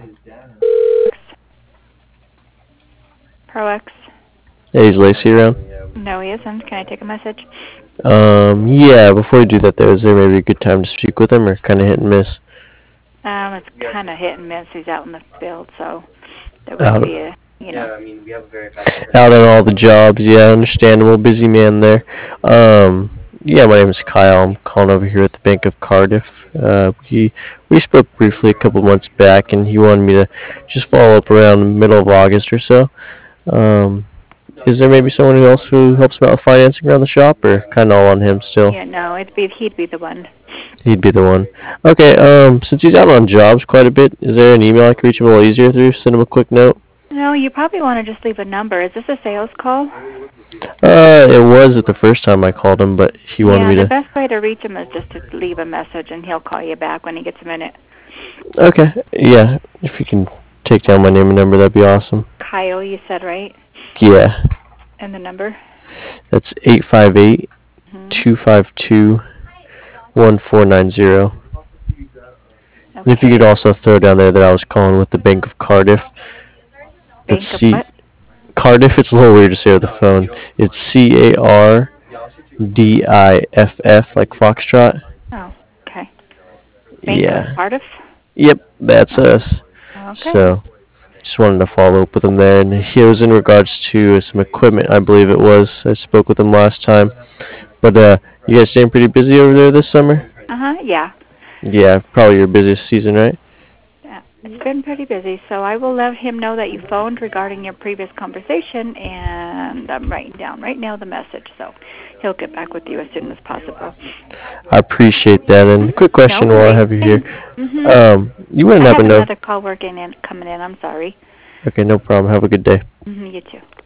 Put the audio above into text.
ProX. Hey, is Lacey around? No, he isn't. Can I take a message? Yeah, before we do that, though, is there maybe a good time to speak with him, or kind of hit and miss? It's kind of hit and miss. He's out in the field, so there wouldn't Out, be a. out on all the jobs, yeah, understandable, busy man there. Yeah, my name is Kyle. I'm calling over here at the Bank of Cardiff. We spoke briefly a couple months back, and he wanted me to just follow up around the middle of August or so. Um, is there maybe someone else who helps about financing around the shop, or kind of all on him still? Yeah, no, he'd be the one. He'd be the one. Okay, since he's out on jobs quite a bit, is there an email I could reach him a little easier through? Send him a quick note? No, you probably want to just leave a number. Is this a sales call? It was at the first time I called him, but he wanted me The to... best way to reach him is just to leave a message, and he'll call you back when he gets a minute. Okay, yeah, if you can take down my name and number, that'd be awesome. Kyle, you said, right? Yeah, And the number? that's 858 Mm-hmm. 252 1490. And if you Okay. could also throw down there that I was calling with the Bank of Cardiff. That's Bank of what? Cardiff, it's a little weird to say over the phone. It's Cardiff, like Foxtrot. Oh, okay. Bank of Yeah. Cardiff? Yep, that's Oh, us. okay. So, just wanted to follow up with him there. And he was in regards to some equipment, I believe it was. I spoke with him last time. But, you guys staying pretty busy over there this summer? Uh-huh, yeah. Yeah, probably your busiest season, right? Yeah. It's been pretty busy, so I will let him know that you phoned regarding your previous conversation, and I'm writing down right now the message, so he'll get back with you as soon as possible. I appreciate that. And quick question No while I worries. have you here. Mm-hmm. You wouldn't I happen have to know... another call coming in. I'm sorry. Okay, no problem. Have a good day. Mm-hmm, you too.